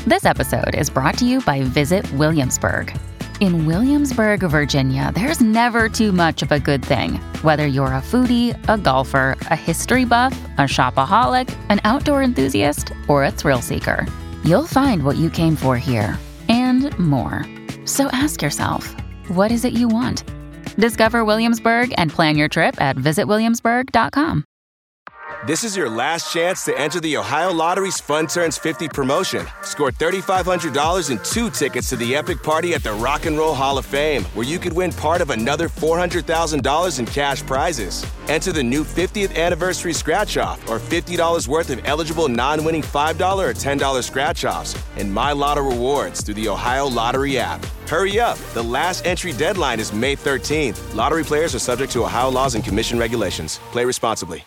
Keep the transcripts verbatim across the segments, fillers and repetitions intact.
This episode is brought to you by Visit Williamsburg. In Williamsburg, Virginia, there's never too much of a good thing. Whether you're a foodie, a golfer, a history buff, a shopaholic, an outdoor enthusiast, or a thrill seeker, you'll find what you came for here and more. So ask yourself, what is it you want? Discover Williamsburg and plan your trip at visit williamsburg dot com. This is your last chance to enter the Ohio Lottery's Fun Turns fifty promotion. Score three thousand five hundred dollars and two tickets to the epic party at the Rock and Roll Hall of Fame, where you could win part of another four hundred thousand dollars in cash prizes. Enter the new fiftieth anniversary scratch-off or fifty dollars worth of eligible non-winning five dollars or ten dollars scratch-offs and My Lotto rewards through the Ohio Lottery app. Hurry up. The last entry deadline is May thirteenth. Lottery players are subject to Ohio laws and commission regulations. Play responsibly.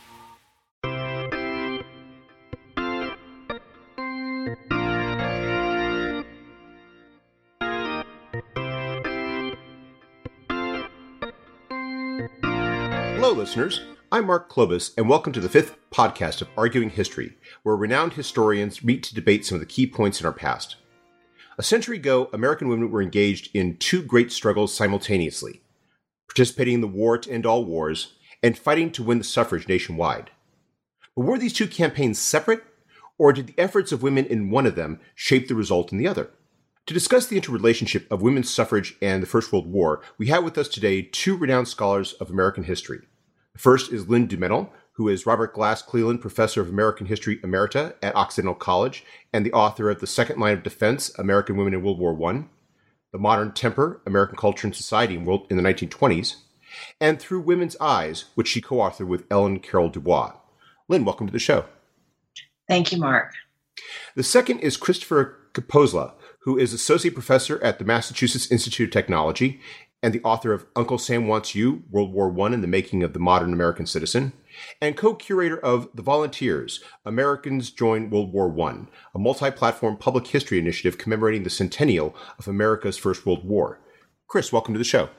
Hello, listeners. I'm Mark Klobus, and welcome to the fifth podcast of Arguing History, where renowned historians meet to debate some of the key points in our past. A century ago, American women were engaged in two great struggles simultaneously, participating in the war to end all wars and fighting to win the suffrage nationwide. But were these two campaigns separate, or did the efforts of women in one of them shape the result in the other? To discuss the interrelationship of women's suffrage and the First World War, we have with us today two renowned scholars of American history. The first is Lynn Dumenil, who is Robert Glass Cleland Professor of American History Emerita at Occidental College and the author of The Second Line of Defense, American Women in World War One, The Modern Temper, American Culture and Society in, World, in the nineteen twenties, and Through Women's Eyes, which she co-authored with Ellen Carroll Dubois. Lynn, welcome to the show. Thank you, Mark. The second is Christopher Kapozla, who is Associate Professor at the Massachusetts Institute of Technology and the author of Uncle Sam Wants You, World War One and the Making of the Modern American Citizen, and co-curator of The Volunteers, Americans Join World War One, a multi-platform public history initiative commemorating the centennial of America's First World War. Chris, welcome to the show.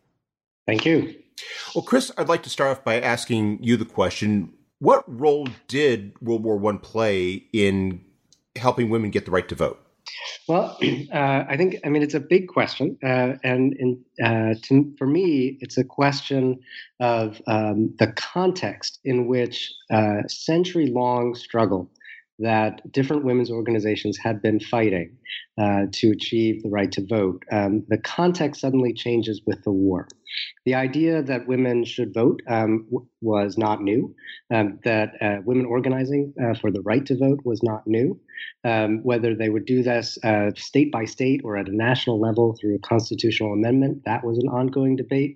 Thank you. Well, Chris, I'd like to start off by asking you the question, what role did World War One play in helping women get the right to vote? Well, uh, I think, I mean, it's a big question. Uh, and in, uh, to, for me, it's a question of um, the context in which uh, century-long struggle that different women's organizations had been fighting uh, to achieve the right to vote. Um, the context suddenly changes with the war. The idea that women should vote um, w- was not new, um, that uh, women organizing uh, for the right to vote was not new. Um, whether they would do this uh, state by state or at a national level through a constitutional amendment, that was an ongoing debate.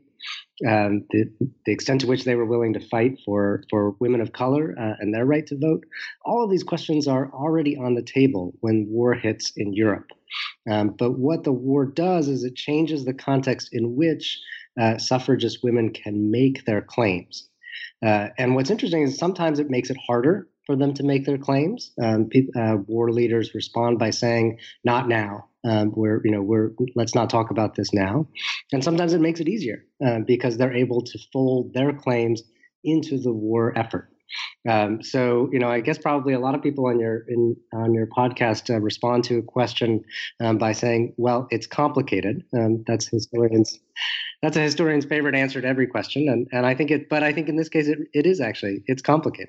Um, the, the extent to which they were willing to fight for, for women of color uh, and their right to vote, all of these questions are already on the table when war hits in Europe. Um, but what the war does is it changes the context in which uh, suffragist women can make their claims. Uh, and what's interesting is sometimes it makes it harder for them to make their claims. Um, pe- uh, war leaders respond by saying, "Not now. Um, we're, you know, we're let's not talk about this now." And sometimes it makes it easier uh, because they're able to fold their claims into the war effort. Um, so, you know, I guess probably a lot of people on your in, on your podcast uh, respond to a question um, by saying, "Well, it's complicated." Um, that's historians. That's a historian's favorite answer to every question, and and I think it. But I think in this case, it it is actually it's complicated.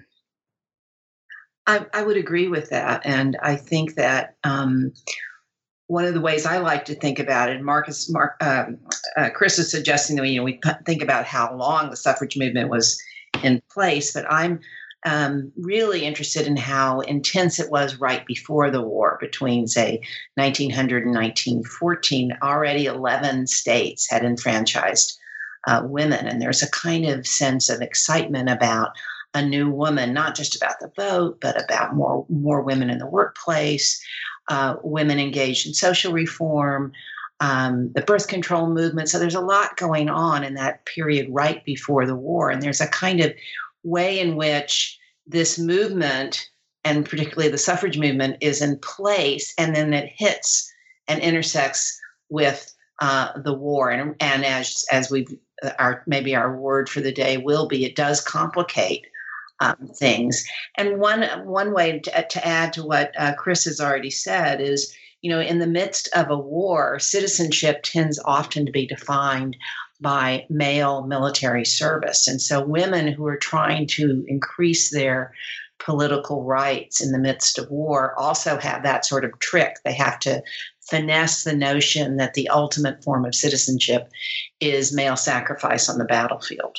I, I would agree with that. And I think that um, one of the ways I like to think about it, Marcus, Mark, um, uh, Chris is suggesting that you know, we think about how long the suffrage movement was in place, but I'm um, really interested in how intense it was right before the war between, say, nineteen hundred and nineteen fourteen. Already eleven states had enfranchised uh, women, and there's a kind of sense of excitement about a new woman, not just about the vote, but about more more women in the workplace, uh, women engaged in social reform, um, the birth control movement. So there's a lot going on in that period right before the war. And there's a kind of way in which this movement, and particularly the suffrage movement, is in place, and then it hits and intersects with uh, the war. And, and as as we've our maybe our word for the day will be, it does complicate Um, things. And one one way to, to add to what uh, Chris has already said is, you know, in the midst of a war, citizenship tends often to be defined by male military service. And so women who are trying to increase their political rights in the midst of war also have that sort of trick. They have to finesse the notion that the ultimate form of citizenship is male sacrifice on the battlefield.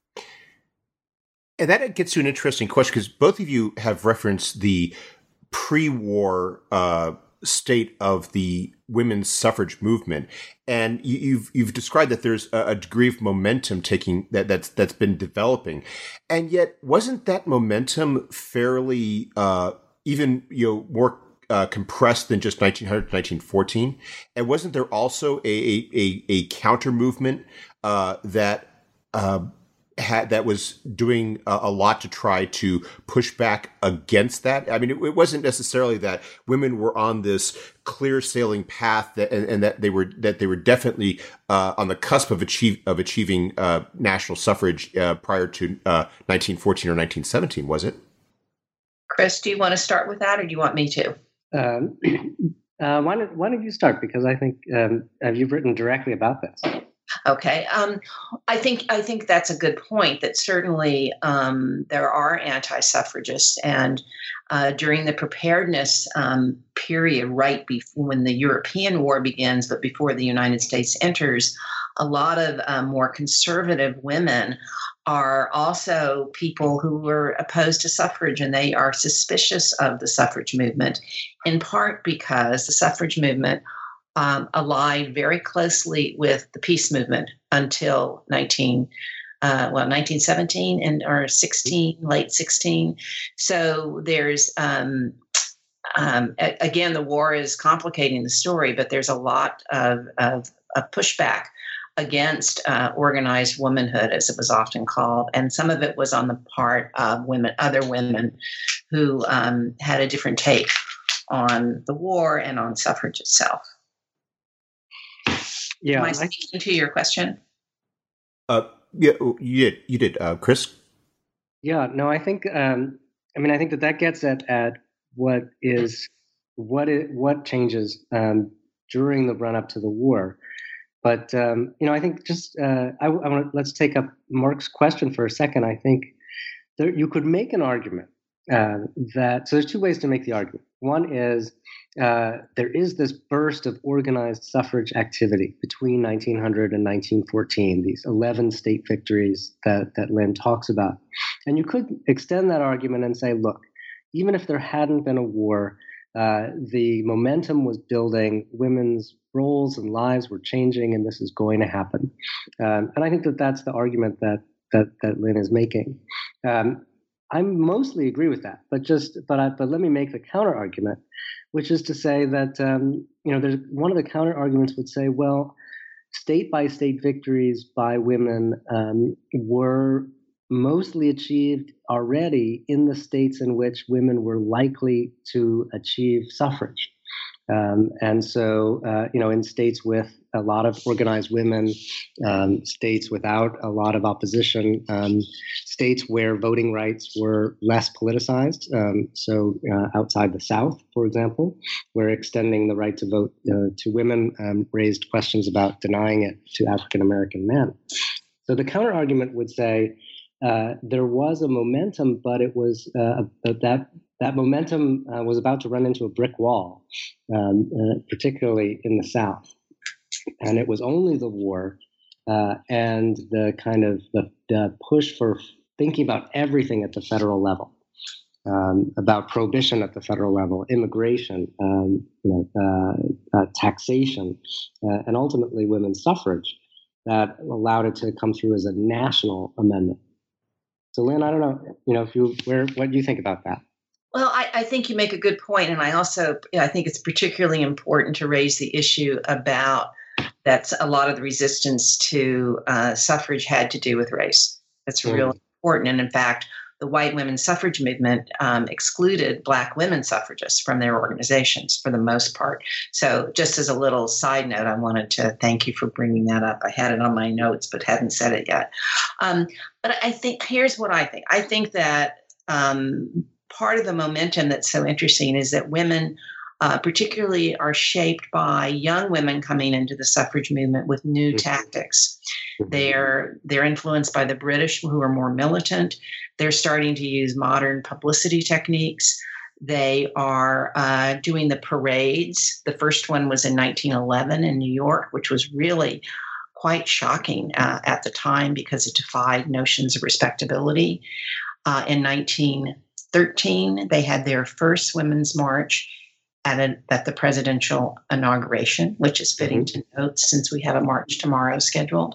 And that gets to an interesting question, because both of you have referenced the pre-war uh, state of the women's suffrage movement, and you, you've you've described that there's a, a degree of momentum taking that that's that's been developing, and yet wasn't that momentum fairly uh, even you know more uh, compressed than just nineteen hundred to nineteen fourteen, and wasn't there also a a, a, a counter movement uh, that uh, had that was doing a, a lot to try to push back against that? I mean, it, it wasn't necessarily that women were on this clear sailing path that, and, and that they were that they were definitely uh, on the cusp of achieve of achieving uh, national suffrage uh, prior to uh, nineteen fourteen or nineteen seventeen, was it? Chris, do you want to start with that, or do you want me to? Um, uh, why don't Why don't you start? Because I think um, you've written directly about this. Okay, um, I think I think that's a good point. That certainly um, there are anti-suffragists, and uh, during the preparedness um, period, right before when the European war begins, but before the United States enters, a lot of um, more conservative women are also people who were opposed to suffrage, and they are suspicious of the suffrage movement, in part because the suffrage movement Um, allied very closely with the peace movement until nineteen, uh, well, nineteen seventeen and or sixteen, late sixteen. So there's um, um, a, again, the war is complicating the story, but there's a lot of, of, of pushback against uh, organized womanhood, as it was often called, and some of it was on the part of women, other women who um, had a different take on the war and on suffrage itself. Yeah, Am I speaking to your question? Uh, yeah, you did. You did, uh, Chris. Yeah, no, I think. Um, I mean, I think that that gets at at what is what it what changes um, during the run up to the war. But um, you know, I think just uh, I, I want let's take up Mark's question for a second. I think there, you could make an argument uh, that so there's two ways to make the argument. One is uh, there is this burst of organized suffrage activity between nineteen hundred and nineteen fourteen, these eleven state victories that, that Lynn talks about. And you could extend that argument and say, look, even if there hadn't been a war, uh, the momentum was building, women's roles and lives were changing, and this is going to happen. Um, and I think that that's the argument that that, that Lynn is making. Um, I mostly agree with that, but just but I, but let me make the counter argument, which is to say that um, you know there's one of the counter arguments would say, well, state by state victories by women um, were mostly achieved already in the states in which women were likely to achieve suffrage. Um, and so, uh, you know, in states with a lot of organized women, um, states without a lot of opposition, um, states where voting rights were less politicized. Um, so uh, outside the South, for example, where extending the right to vote uh, to women um, raised questions about denying it to African American men. So the counter argument would say uh, there was a momentum, but it was uh, that that momentum uh, was about to run into a brick wall, um, uh, particularly in the South. And it was only the war uh, and the kind of the, the push for thinking about everything at the federal level, um, about prohibition at the federal level, immigration, um, you know, uh, uh, taxation, uh, and ultimately women's suffrage, that allowed it to come through as a national amendment. So, Lynn, I don't know, you know, if you where what do you think about that? Well, I, I think you make a good point, and I also I think it's particularly important to raise the issue about that a lot of the resistance to uh, suffrage had to do with race. That's mm. really important, and in fact, the white women's suffrage movement um, excluded Black women suffragists from their organizations for the most part. So, just as a little side note, I wanted to thank you for bringing that up. I had it on my notes, but hadn't said it yet. Um, but I think here's what I think. I think that. Um, Part of the momentum that's so interesting is that women uh, particularly are shaped by young women coming into the suffrage movement with new mm-hmm. tactics. Mm-hmm. They're they're influenced by the British, who are more militant. They're starting to use modern publicity techniques. They are uh, doing the parades. The first one was in nineteen eleven in New York, which was really quite shocking uh, at the time because it defied notions of respectability. Uh, in nineteen thirteen, they had their first women's march at, a, at the presidential inauguration, which is fitting mm-hmm. to note since we have a march tomorrow scheduled.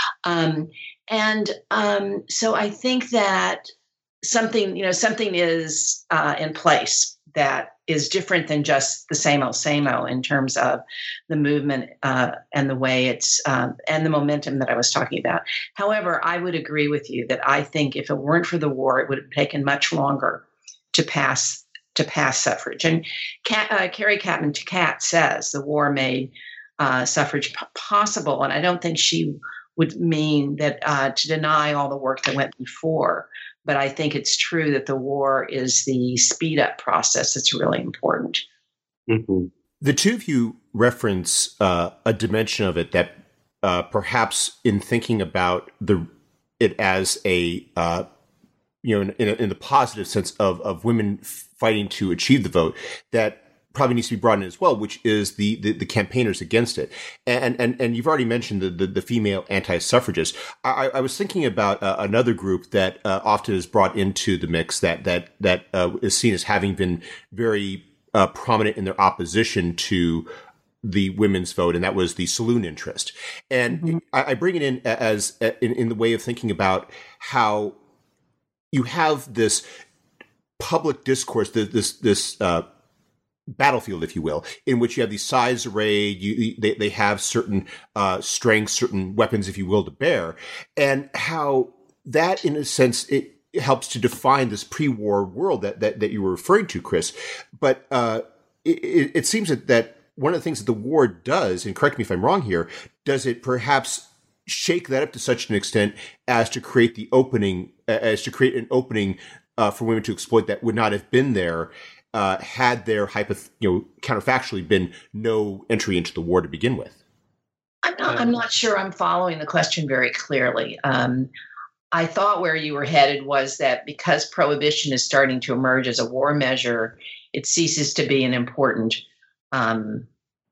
Um, and um, so I think that something, you know, something is uh, in place that is different than just the same old, same old in terms of the movement uh, and the way it's, um, and the momentum that I was talking about. However, I would agree with you that I think if it weren't for the war, it would have taken much longer to pass to pass suffrage. And Kat, uh, Carrie Chapman Catt says the war made uh, suffrage p- possible, and I don't think she would mean that uh, to deny all the work that went before. But I think it's true that the war is the speed up process that's really important. Mm-hmm. The two of you reference uh, a dimension of it that uh, perhaps in thinking about the it as a uh, you know, in, in, a, in the positive sense of, of women fighting to achieve the vote, that probably needs to be brought in as well, which is the, the, the campaigners against it. And, and, and you've already mentioned the, the, the female anti-suffragists. I, I was thinking about uh, another group that uh, often is brought into the mix that, that, that uh, is seen as having been very uh, prominent in their opposition to the women's vote, and that was the saloon interest. And mm-hmm. I, I bring it in as in, in the way of thinking about how you have this public discourse, this this uh, battlefield, if you will, in which you have these sides arrayed. You, they they have certain uh, strengths, certain weapons, if you will, to bear, and how that, in a sense, it helps to define this pre-war world that that, that you were referring to, Chris. But uh, it, it seems that, that one of the things that the war does, and correct me if I'm wrong here, does it perhaps shake that up to such an extent as to create the opening, as to create an opening uh, for women to exploit that would not have been there uh, had there, hypoth- you know, counterfactually been no entry into the war to begin with? I'm not. I'm not sure I'm following the question very clearly. Um, I thought where you were headed was that because prohibition is starting to emerge as a war measure, it ceases to be an important um,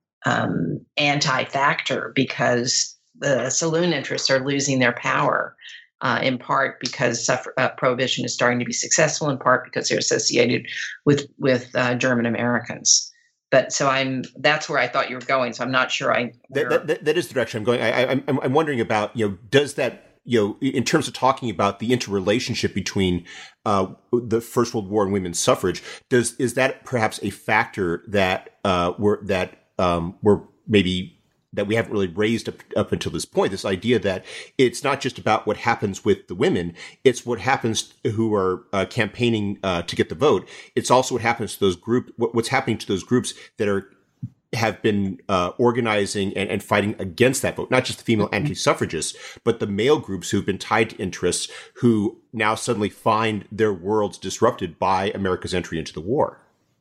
um, anti-factor because the saloon interests are losing their power, uh, in part because suffer, uh, prohibition is starting to be successful, in part because they're associated with with uh, German Americans. But so I'm that's where I thought you were going. So I'm not sure I. That, that, that, that is the direction I'm going. I, I, I'm I'm wondering about, you know, does that, you know, in terms of talking about the interrelationship between uh, the First World War and women's suffrage, does is that perhaps a factor that uh, we're that um, we're maybe that we haven't really raised up, up until this point, this idea that it's not just about what happens with the women, it's what happens who are uh, campaigning uh, to get the vote. It's also what happens to those group, what, what's happening to those groups that are have been uh, organizing and, and fighting against that vote, not just the female anti-suffragists, but the male groups who've been tied to interests who now suddenly find their worlds disrupted by America's entry into the war.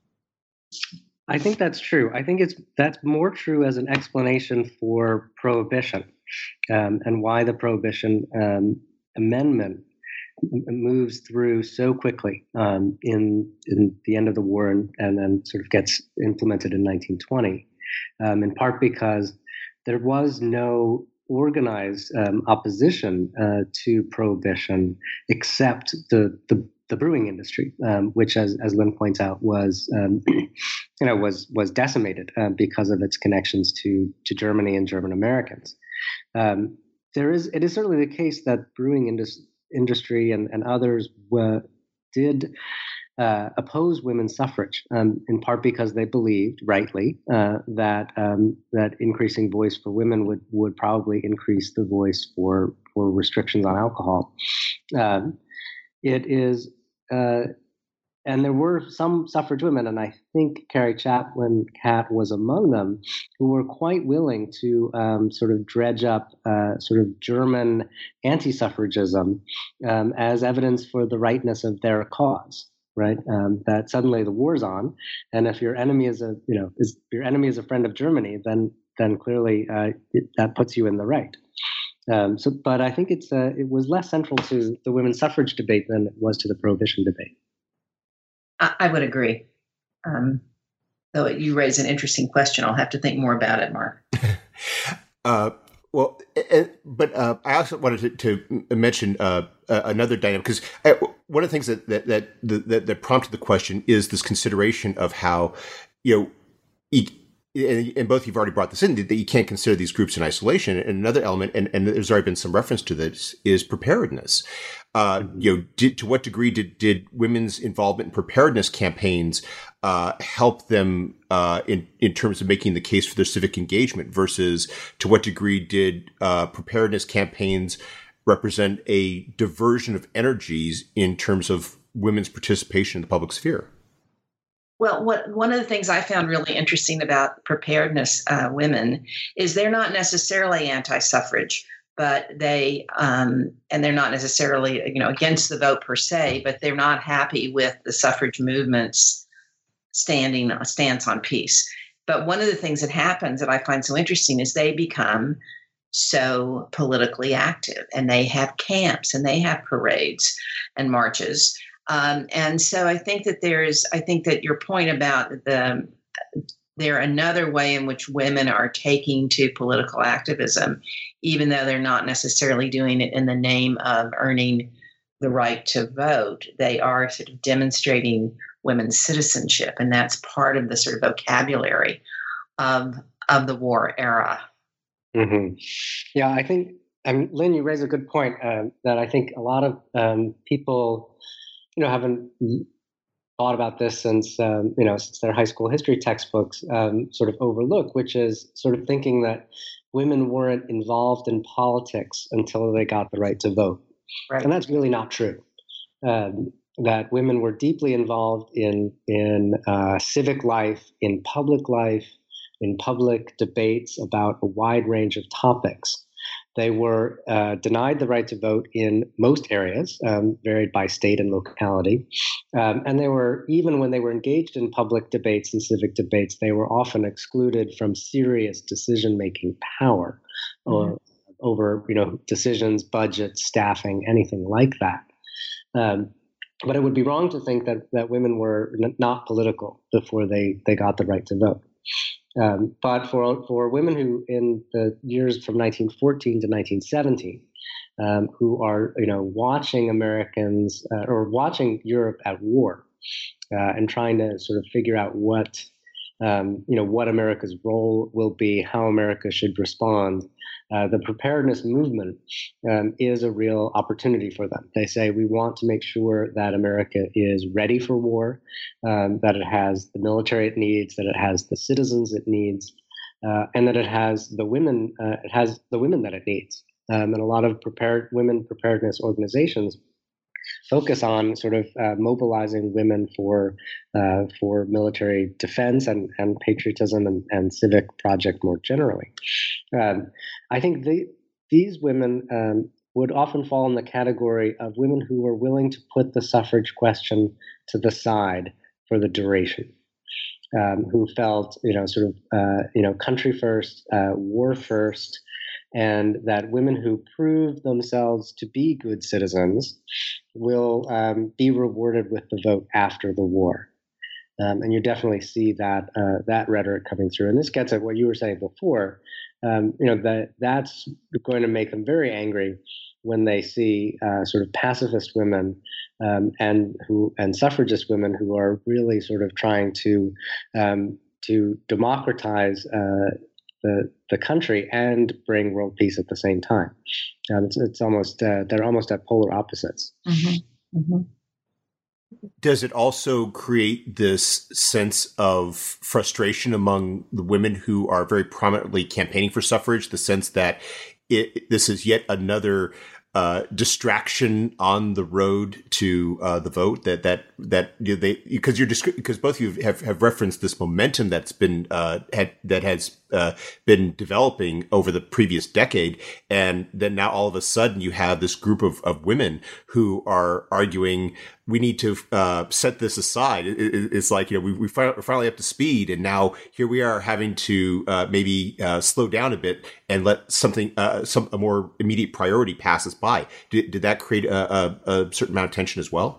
I think that's true. I think it's that's more true as an explanation for prohibition um, and why the prohibition um, amendment moves through so quickly um, in in the end of the war and, and then sort of gets implemented in nineteen twenty, um, in part because there was no organized um, opposition uh, to prohibition except the the the brewing industry, um, which, as as Lynn points out, was um, you know was was decimated uh, because of its connections to to Germany and German Americans. Um, there is it is certainly the case that brewing indus- industry and and others were, did uh, oppose women's suffrage, um, in part because they believed, rightly, uh, that um, that increasing voice for women would would probably increase the voice for for restrictions on alcohol. Um, it is. Uh, and there were some suffrage women, and I think Carrie Chapman Catt was among them, who were quite willing to um, sort of dredge up uh, sort of German anti-suffragism um, as evidence for the rightness of their cause. right? Um, that suddenly the war's on, and if your enemy is a, you know, is your enemy is a friend of Germany, then then clearly uh, it, that puts you in the right. Um, so, but I think it's uh, it was less central to the women's suffrage debate than it was to the prohibition debate. I, I would agree. Um, though you raise an interesting question, I'll have to think more about it, Mark. uh, well, uh, but uh, I also wanted to, to mention uh, uh, another dynamic, because one of the things that that, that that that prompted the question is this consideration of how, you know, e- And, and both of you've already brought this in, that you can't consider these groups in isolation. And another element, and, and there's already been some reference to this, is preparedness. Uh, you know, did, to what degree did, did women's involvement in preparedness campaigns uh, help them uh, in, in terms of making the case for their civic engagement, versus to what degree did uh, preparedness campaigns represent a diversion of energies in terms of women's participation in the public sphere? Well, what, one of the things I found really interesting about preparedness uh, women is they're not necessarily anti-suffrage, but they, um, and they're not necessarily, you know, against the vote per se, but they're not happy with the suffrage movement's standing stance on peace. But one of the things that happens that I find so interesting is they become so politically active, and they have camps and they have parades and marches. Um, and so I think that there's, I think that your point about the, they're another way in which women are taking to political activism, even though they're not necessarily doing it in the name of earning the right to vote. They are sort of demonstrating women's citizenship, and that's part of the sort of vocabulary of of the war era. Mm-hmm. Yeah, I think, I mean, Lynn, you raise a good point uh, that I think a lot of um, people, you know, haven't thought about this since, um, you know, since their high school history textbooks um, sort of overlook, which is sort of thinking that women weren't involved in politics until they got the right to vote. Right. And that's really not true. Um, that women were deeply involved in, in uh, civic life, in public life, in public debates about a wide range of topics. They were uh, denied the right to vote in most areas, um, varied by state and locality. Um, and they were, even when they were engaged in public debates and civic debates, they were often excluded from serious decision-making power or mm-hmm. over, you know, decisions, budgets, staffing, anything like that. Um, but it would be wrong to think that, that women were n- not political before they, they got the right to vote. Um, but for for women who, in the years from nineteen fourteen to nineteen seventeen, um, who are, you know, watching Americans uh, or watching Europe at war uh, and trying to sort of figure out what um, you know what America's role will be, how America should respond, uh, the preparedness movement um, is a real opportunity for them. They say, we want to make sure that America is ready for war, um, that it has the military it needs, that it has the citizens it needs, uh, and that it has the women. Uh, it has the women that it needs. Um, and a lot of prepared women preparedness organizations focus on sort of uh, mobilizing women for uh, for military defense and, and patriotism and, and civic project more generally. Um, I think the, these women um, would often fall in the category of women who were willing to put the suffrage question to the side for the duration, um, who felt, you know, sort of, uh, you know, country first, uh, war first, and that women who prove themselves to be good citizens will um, be rewarded with the vote after the war. Um, and you definitely see that uh, that rhetoric coming through. And this gets at what you were saying before. Um, you know, that that's going to make them very angry when they see uh, sort of pacifist women um, and who and suffragist women who are really sort of trying to um, to democratize uh, the the country and bring world peace at the same time. Um, it's, it's almost uh, they're almost at polar opposites. Mm-hmm. Mm-hmm. Does it also create this sense of frustration among the women who are very prominently campaigning for suffrage? The sense that it, this is yet another uh, distraction on the road to uh, the vote. That that that you know, they because you're because both of you have, have referenced this momentum that's been uh, had, that has uh, been developing over the previous decade. And then now all of a sudden you have this group of, of women who are arguing we need to uh, set this aside. It, it, it's like, you know, we, we we're finally up to speed, and now here we are having to uh, maybe uh, slow down a bit and let something, uh, some a more immediate priority pass us by. Did, did that create a, a, a certain amount of tension as well?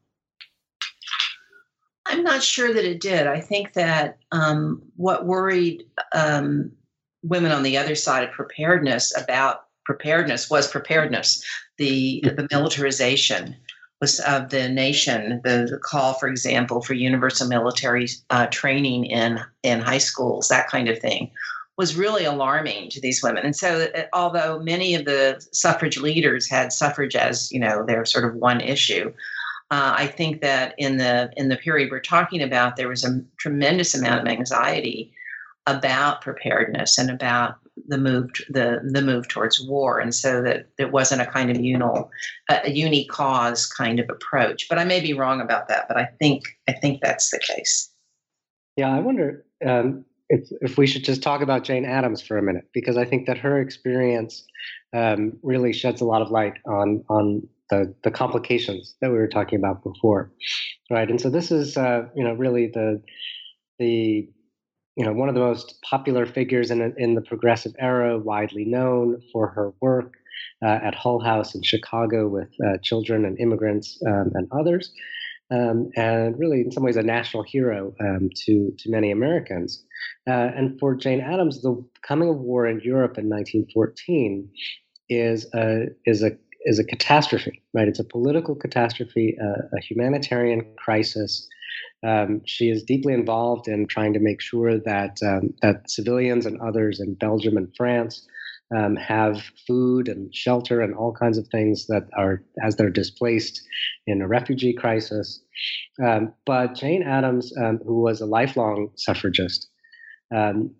I'm not sure that it did. I think that um, what worried um, women on the other side of preparedness about preparedness was preparedness, the the militarization was of the nation, the, the call, for example, for universal military uh, training in in high schools, that kind of thing, was really alarming to these women. And so, uh, although many of the suffrage leaders had suffrage as, you know, their sort of one issue, uh, I think that in the in the period we're talking about, there was a tremendous amount of anxiety about preparedness and about the move the the move towards war, and so that there wasn't a kind of unal a uni cause kind of approach. But I may be wrong about that. But I think I think that's the case. Yeah, I wonder um, if if we should just talk about Jane Addams for a minute, because I think that her experience um, really sheds a lot of light on on the the complications that we were talking about before, right? And so this is uh, you know really the the you know, one of the most popular figures in in the progressive era, widely known for her work uh, at Hull House in Chicago with uh, children and immigrants um, and others, um, and really, in some ways, a national hero um, to to many Americans. Uh, and for Jane Addams, the coming of war in Europe in nineteen fourteen is a is a is a catastrophe, right? It's a political catastrophe, uh, a humanitarian crisis. Um, she is deeply involved in trying to make sure that um, that civilians and others in Belgium and France um, have food and shelter and all kinds of things that are as they're displaced in a refugee crisis. Um, but Jane Addams, um, who was a lifelong suffragist, um,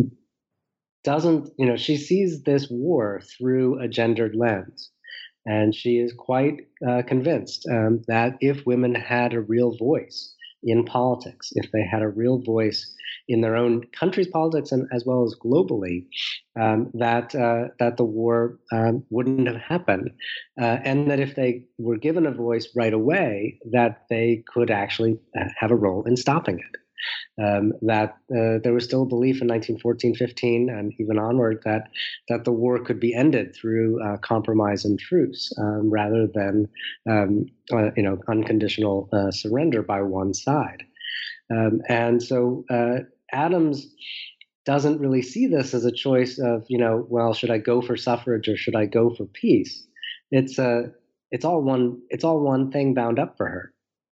doesn't, you know, she sees this war through a gendered lens. And she is quite uh, convinced um, that if women had a real voice in politics, if they had a real voice in their own country's politics and as well as globally, um, that uh, that the war um, wouldn't have happened, uh, and that if they were given a voice right away, that they could actually have a role in stopping it. Um, that uh, there was still a belief in nineteen fourteen, fifteen, and even onward that that the war could be ended through uh, compromise and truce, um, rather than um, uh, you know unconditional uh, surrender by one side. Um, and so uh, Addams doesn't really see this as a choice of you know well should I go for suffrage or should I go for peace? It's a uh, it's all one it's all one thing bound up for her.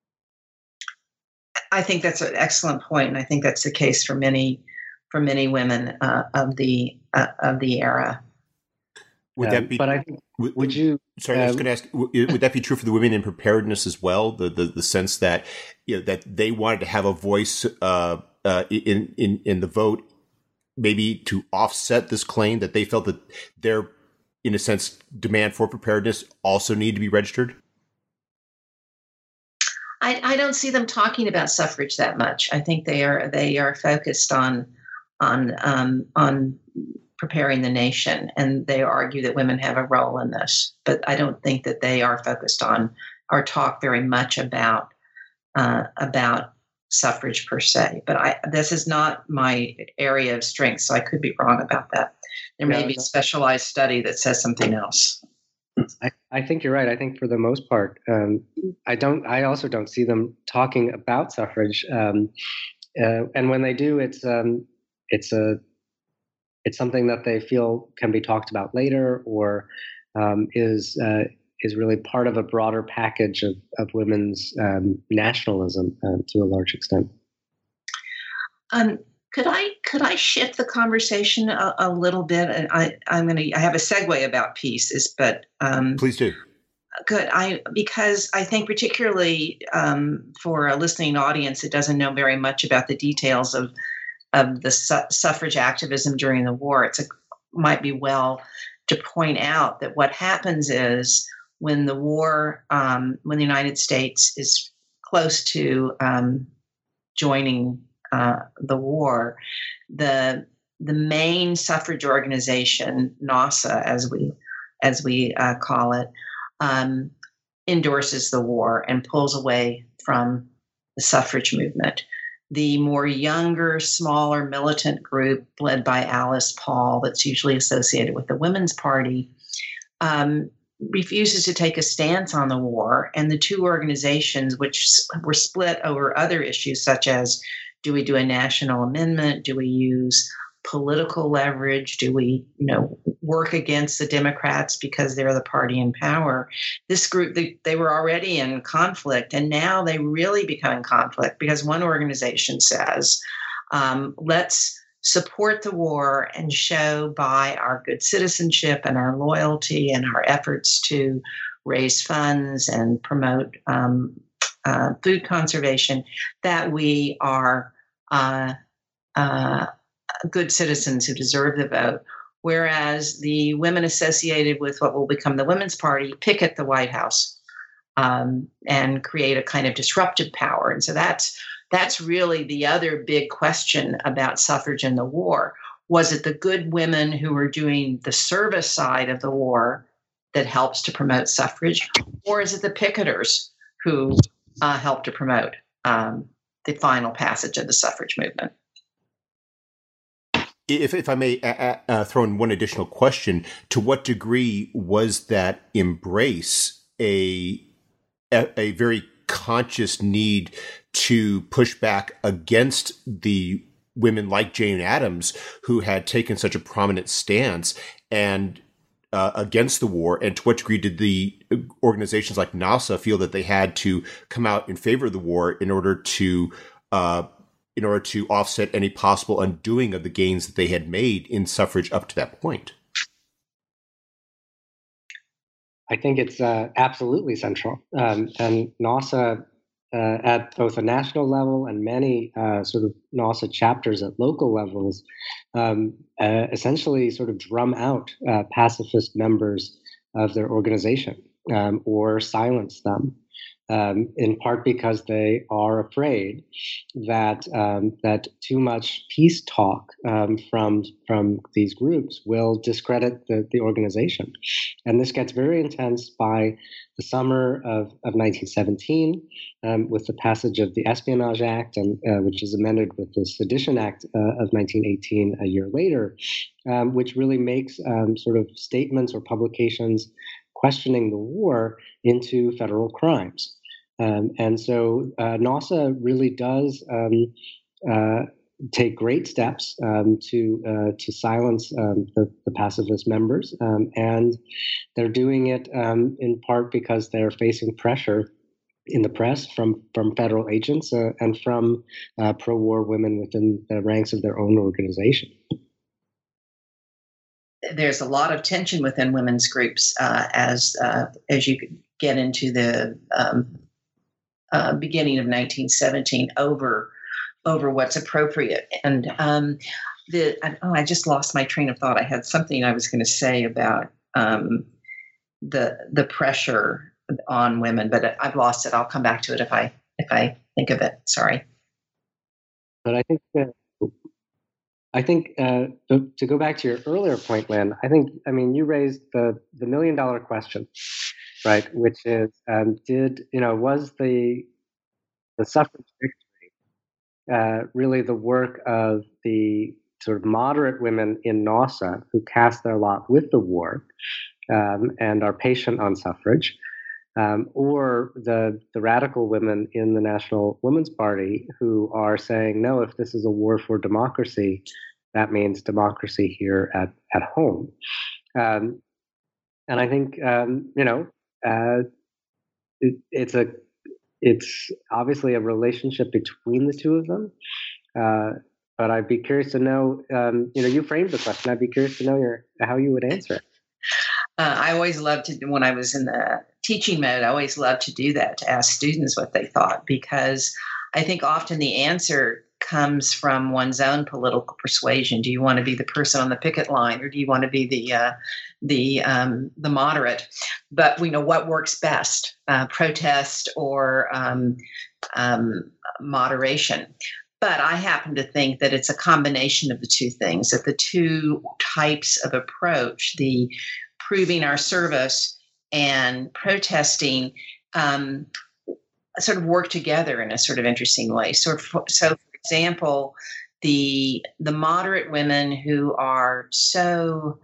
I think that's an excellent point, and I think that's the case for many, for many women uh, of the uh, of the era. Would that be? But I think, would, would you? Sorry, um, I was going to ask. Would that be true for the women in preparedness as well? The the, the sense that you know that they wanted to have a voice uh, uh, in in in the vote, maybe to offset this claim that they felt that their, in a sense, demand for preparedness also needed to be registered. I, I don't see them talking about suffrage that much. I think they are they are focused on on um, on preparing the nation, and they argue that women have a role in this. But I don't think that they are focused on or talk very much about uh, about suffrage per se. But I, this is not my area of strength, so I could be wrong about that. There may no, be no. a specialized study that says something else. I, I think you're right. I think for the most part, um, I don't. I also don't see them talking about suffrage. Um, uh, and when they do, it's um, it's a it's something that they feel can be talked about later, or um, is uh, is really part of a broader package of of women's um, nationalism uh, to a large extent. Um. Could I could I shift the conversation a, a little bit? And I I'm gonna I have a segue about pieces, but um, please do. Good. I because I think particularly um, for a listening audience that doesn't know very much about the details of of the su- suffrage activism during the war, it's a, might be well to point out that what happens is when the war, um, when the United States is close to um, joining. Uh, the war, the the main suffrage organization, NASA, as we as we uh, call it, um, endorses the war and pulls away from the suffrage movement. The more younger, smaller militant group led by Alice Paul, that's usually associated with the Women's Party, um, refuses to take a stance on the war. And the two organizations, which were split over other issues such as, do we do a national amendment? Do we use political leverage? Do we, you know, work against the Democrats because they're the party in power? This group, they, they were already in conflict, and now they really become in conflict because one organization says, um, let's support the war and show by our good citizenship and our loyalty and our efforts to raise funds and promote um, uh, food conservation that we are uh, uh, good citizens who deserve the vote, whereas the women associated with what will become the Women's Party picket the White House um, and create a kind of disruptive power. And so that's that's really the other big question about suffrage in the war. Was it the good women who were doing the service side of the war that helps to promote suffrage, or is it the picketers who uh, help to promote um, the final passage of the suffrage movement? If, if I may uh, uh, throw in one additional question, to what degree was that embrace a, a, a very conscious need to push back against the women like Jane Addams, who had taken such a prominent stance and uh, against the war? And to what degree did the organizations like NASA feel that they had to come out in favor of the war in order to uh, in order to offset any possible undoing of the gains that they had made in suffrage up to that point? I think it's uh, absolutely central. Um, and NASA, uh, at both a national level and many uh, sort of NASA chapters at local levels, um, uh, essentially sort of drum out uh, pacifist members of their organization um, or silence them. Um, in part because they are afraid that um, that too much peace talk um, from from these groups will discredit the, the organization. And this gets very intense by the summer of, of nineteen seventeen um, with the passage of the Espionage Act, and uh, which is amended with the Sedition Act uh, of nineteen eighteen a year later, um, which really makes um, sort of statements or publications questioning the war into federal crimes. Um, and so uh, NASA really does um, uh, take great steps um, to uh, to silence um, the, the pacifist members, um, and they're doing it um, in part because they're facing pressure in the press from from federal agents uh, and from uh, pro-war women within the ranks of their own organization. There's a lot of tension within women's groups uh, as uh, as you get into the um, uh, beginning of nineteen seventeen over over what's appropriate. And um, the oh, I just lost my train of thought. I had something I was going to say about um, the the pressure on women, but I've lost it. I'll come back to it if I if I think of it. Sorry. But I think that. I think uh, to, to go back to your earlier point, Lynn, I think, I mean, you raised the, the million dollar question, right? Which is, um, did, you know, was the, the suffrage victory uh, really the work of the sort of moderate women in NASA who cast their lot with the war um, and are patient on suffrage, um, or the, the radical women in the National Women's Party who are saying, no, if this is a war for democracy, that means democracy here at, at home. Um, and I think, um, you know, uh, it, it's a it's obviously a relationship between the two of them. Uh, but I'd be curious to know, um, you know, you framed the question. I'd be curious to know your, how you would answer it. Uh, I always loved to, when I was in the teaching mode, I always loved to do that, to ask students what they thought, because I think often the answer comes from one's own political persuasion. Do you want to be the person on the picket line, or do you want to be the uh, the um, the moderate? But we know what works best: uh, protest or um, um, moderation. But I happen to think that it's a combination of the two things, that the two types of approach, the proving our service and protesting, um, sort of work together in a sort of interesting way. So, for, so for example, the the moderate women who are so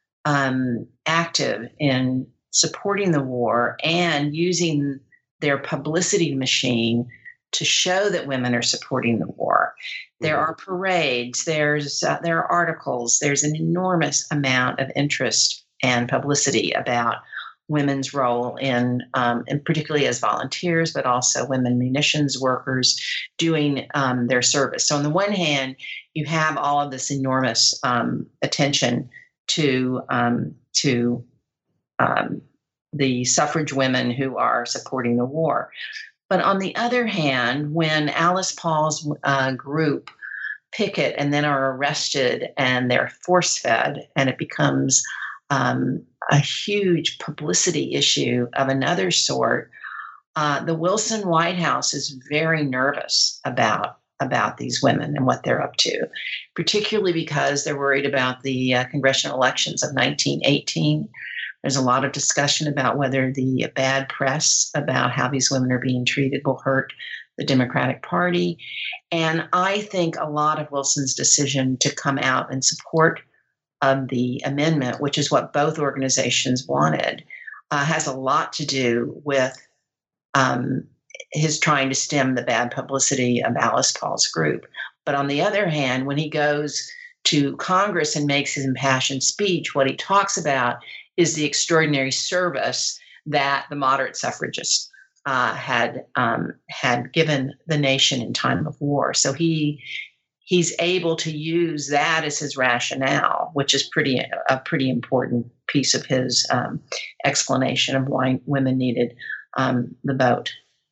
um, active in supporting the war and using their publicity machine to show that women are supporting the war. There are parades, there's uh, there are articles, there's an enormous amount of interest and publicity about women's role in, um, and particularly as volunteers, but also women munitions workers doing um, their service. So on the one hand, you have all of this enormous um, attention to um, to um, the suffrage women who are supporting the war. But on the other hand, when Alice Paul's uh, group picket and then are arrested and they're force-fed, and it becomes um, a huge publicity issue of another sort, uh, the Wilson White House is very nervous about, about these women and what they're up to, particularly because they're worried about the uh, congressional elections of nineteen eighteen. There's a lot of discussion about whether the bad press about how these women are being treated will hurt the Democratic Party. And I think a lot of Wilson's decision to come out in support of the amendment, which is what both organizations wanted, uh, has a lot to do with um, his trying to stem the bad publicity of Alice Paul's group. But on the other hand, when he goes to Congress and makes his impassioned speech, what he talks about is the extraordinary service that the moderate suffragists uh, had um, had given the nation in time of war. So he he's able to use that as his rationale, which is pretty a pretty important piece of his um, explanation of why women needed um, the vote.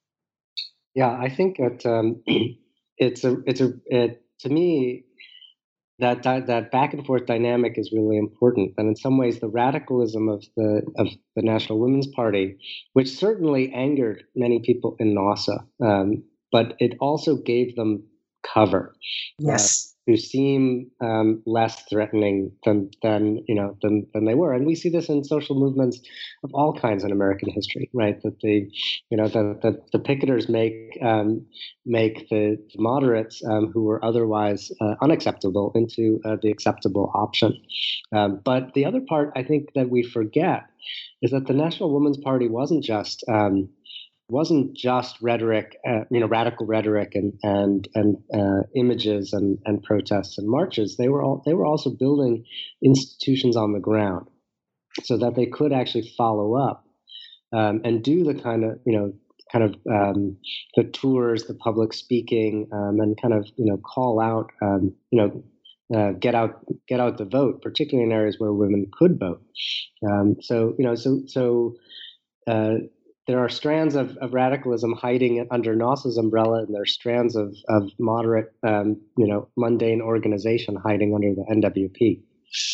Yeah, I think that um, it's a it's a it, to me. That, that that back and forth dynamic is really important, and in some ways, the radicalism of the of the National Women's Party, which certainly angered many people in Nausa, um, but it also gave them cover. Yes, uh, who seem um, less threatening than than you know than than they were, and we see this in social movements of all kinds in American history, right? That the you know the the, the picketers make um, make the moderates um, who were otherwise uh, unacceptable into uh, the acceptable option. Um, but the other part I think that we forget is that the National Women's Party wasn't just um, wasn't just rhetoric, uh, you know, radical rhetoric and and and uh, images and and protests and marches. They were all they were also building institutions on the ground, so that they could actually follow up um, and do the kind of you know kind of um, the tours, the public speaking, um, and kind of you know call out um, you know. Uh, get out, get out the vote, particularly in areas where women could vote. Um, so you know, so so uh, there are strands of, of radicalism hiding under Nausa's umbrella, and there are strands of of moderate, um, you know, mundane organization hiding under the N W P.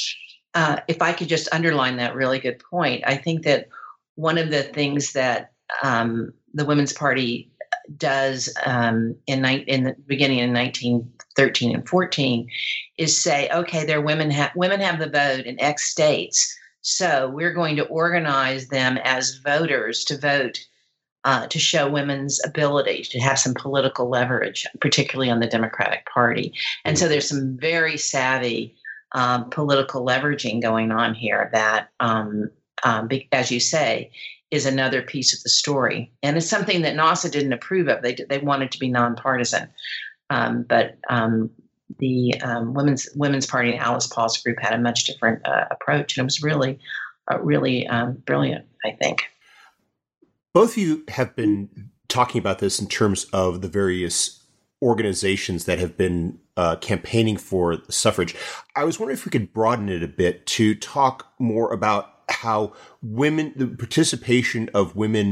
Uh, if I could just underline that really good point, I think that one of the things that um, the Women's Party does um, in, ni- in the beginning in nineteen thirteen and fourteen is say, okay, there women have women have the vote in X states, so we're going to organize them as voters to vote uh, to show women's ability to have some political leverage, particularly on the Democratic Party. And so there's some very savvy um, political leveraging going on here that, um, um, as you say, is another piece of the story. And it's something that Nausa didn't approve of. They they wanted to be nonpartisan. Um, but um, the um, Women's Women's Party and Alice Paul's group had a much different uh, approach. And it was really, uh, really um, brilliant, I think. Both of you have been talking about this in terms of the various organizations that have been uh, campaigning for the suffrage. I was wondering if we could broaden it a bit to talk more about how women, the participation of women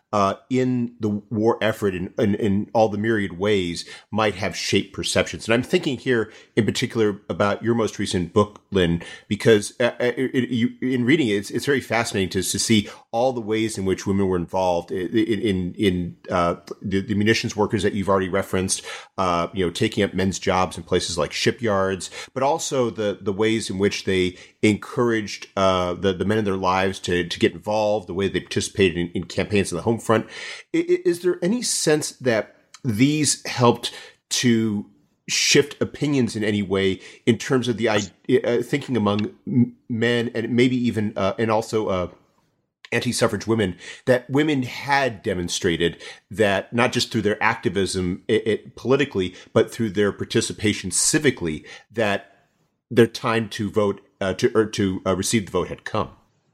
uh, in the war effort in, in, in all the myriad ways might have shaped perceptions. And I'm thinking here in particular about your most recent book, Lynn, because uh, it, it, you, in reading it, it's, it's very fascinating to, to see all the ways in which women were involved in, in, in uh, the, the munitions workers that you've already referenced, uh, you know, taking up men's jobs in places like shipyards, but also the, the ways in which they encouraged uh, the, the men in their lives to, to get involved, the way they participated in, in campaigns on the home front. Is, is there any sense that these helped to shift opinions in any way in terms of the uh, thinking among men and maybe even uh, and also uh, anti-suffrage women, that women had demonstrated that not just through their activism it, it, politically, but through their participation civically, that their time to vote uh, to or to uh, receive the vote had come?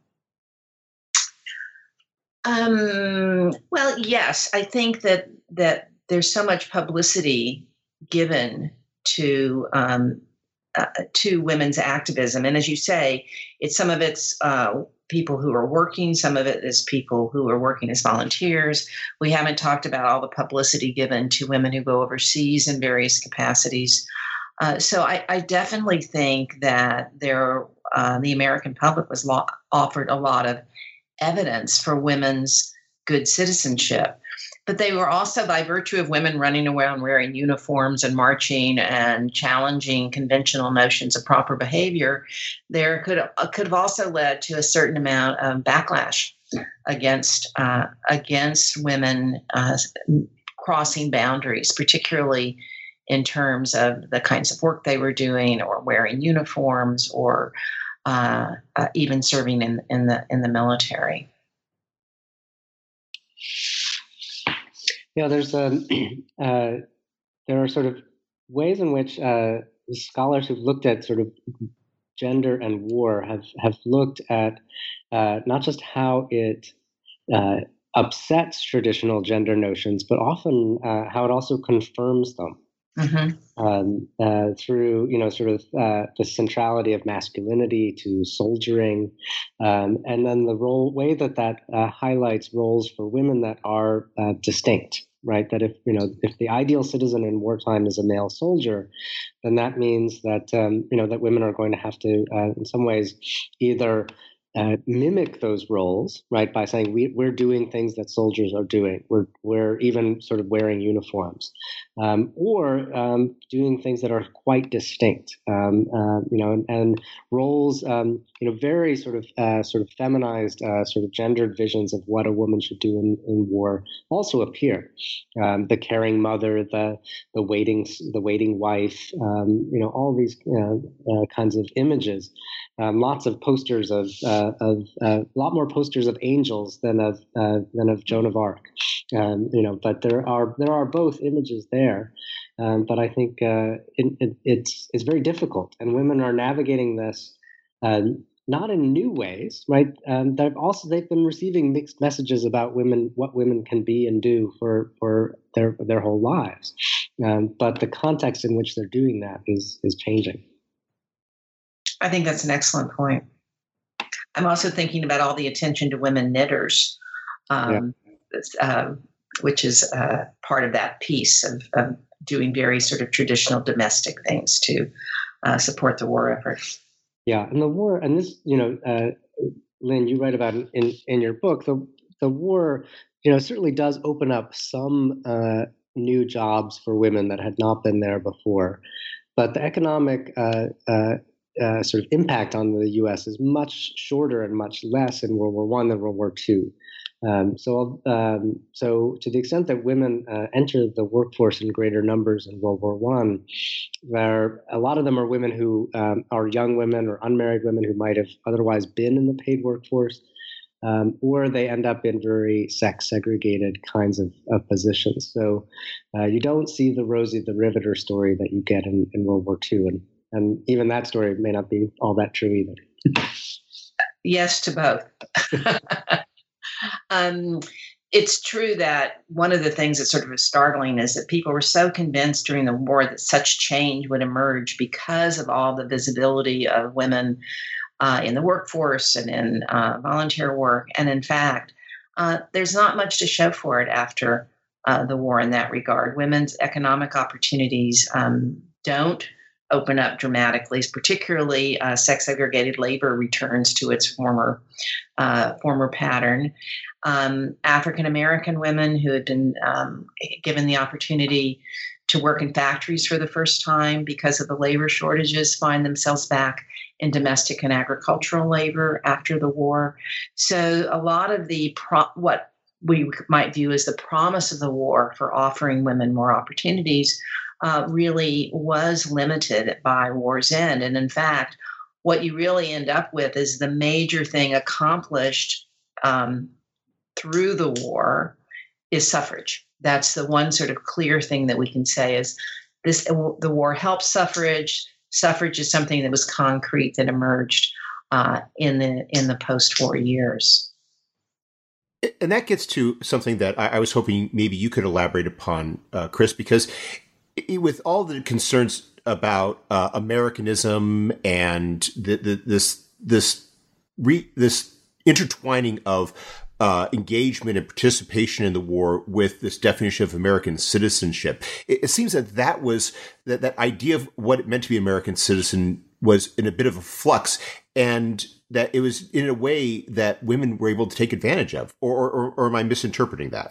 Um, well, yes, I think that that there's so much publicity given to um, uh, to women's activism, and as you say, it's some of it's uh, people who are working, some of it is people who are working as volunteers. We haven't talked about all the publicity given to women who go overseas in various capacities. Uh, so I, I definitely think that there, uh, the American public was lo- offered a lot of evidence for women's good citizenship. But they were also, by virtue of women running around wearing uniforms and marching and challenging conventional notions of proper behavior, there could uh, could have also led to a certain amount of backlash against uh, against women uh, crossing boundaries, particularly in terms of the kinds of work they were doing, or wearing uniforms, or uh, uh, even serving in in the in the military. Yeah, there's um, uh, there are sort of ways in which uh, scholars who've looked at sort of gender and war have have looked at uh, not just how it uh, upsets traditional gender notions, but often uh, how it also confirms them. Mm-hmm. Um, uh, through, you know, sort of uh, the centrality of masculinity to soldiering, um, and then the role way that that uh, highlights roles for women that are uh, distinct, right? That if, you know, if the ideal citizen in wartime is a male soldier, then that means that, um, you know, that women are going to have to, uh, in some ways, either Uh, mimic those roles, right, by saying we, we're doing things that soldiers are doing. We're we're even sort of wearing uniforms, um, or um, doing things that are quite distinct, um, uh, you know, and, and roles, um, you know, very sort of uh, sort of feminized, uh, sort of gendered visions of what a woman should do in, in war also appear. Um, the caring mother, the the waiting the waiting wife, um, you know, all these uh, uh, kinds of images. Um, lots of posters of uh, of uh, a lot more posters of angels than of uh, than of Joan of Arc, um, you know. But there are there are both images there, um, but I think uh, it, it, it's it's very difficult, and women are navigating this uh, not in new ways, right? Um, they've also they've been receiving mixed messages about women, what women can be and do for for their their whole lives, um, but the context in which they're doing that is is changing. I think that's an excellent point. I'm also thinking about all the attention to women knitters, um, yeah. uh, which is uh, part of that piece of, of doing very sort of traditional domestic things to uh, support the war effort. Yeah, and the war, and this, you know, uh, Lynn, you write about in, in your book, the the war, you know, certainly does open up some uh, new jobs for women that had not been there before, but the economic uh, uh, Uh, sort of impact on the U S is much shorter and much less in World War One than World War Two. Um, so, um, so to the extent that women uh, enter the workforce in greater numbers in World War One, there a lot of them are women who um, are young women or unmarried women who might have otherwise been in the paid workforce, um, or they end up in very sex segregated kinds of, of positions. So uh, you don't see the Rosie the Riveter story that you get in, in World War Two, and And even that story may not be all that true either. Yes to both. um, it's true that one of the things that's sort of startling is that people were so convinced during the war that such change would emerge because of all the visibility of women uh, in the workforce and in uh, volunteer work. And in fact, uh, there's not much to show for it after uh, the war in that regard. Women's economic opportunities um, don't open up dramatically, particularly uh, sex segregated labor returns to its former uh, former pattern. Um, African American women who had been um, given the opportunity to work in factories for the first time because of the labor shortages find themselves back in domestic and agricultural labor after the war. So a lot of the pro- what we might view as the promise of the war for offering women more opportunities uh, really was limited by war's end. And in fact, what you really end up with is the major thing accomplished um, through the war is suffrage. That's the one sort of clear thing that we can say is this: the war helped suffrage. Suffrage is something that was concrete that emerged uh, in the in the post-war years. And that gets to something that I, I was hoping maybe you could elaborate upon, uh, Chris, because it, with all the concerns about uh, Americanism and the, the, this this re, this intertwining of uh, engagement and participation in the war with this definition of American citizenship, it, it seems that that was that that idea of what it meant to be American citizen was in a bit of a flux, and that it was in a way that women were able to take advantage of, or or, or am I misinterpreting that?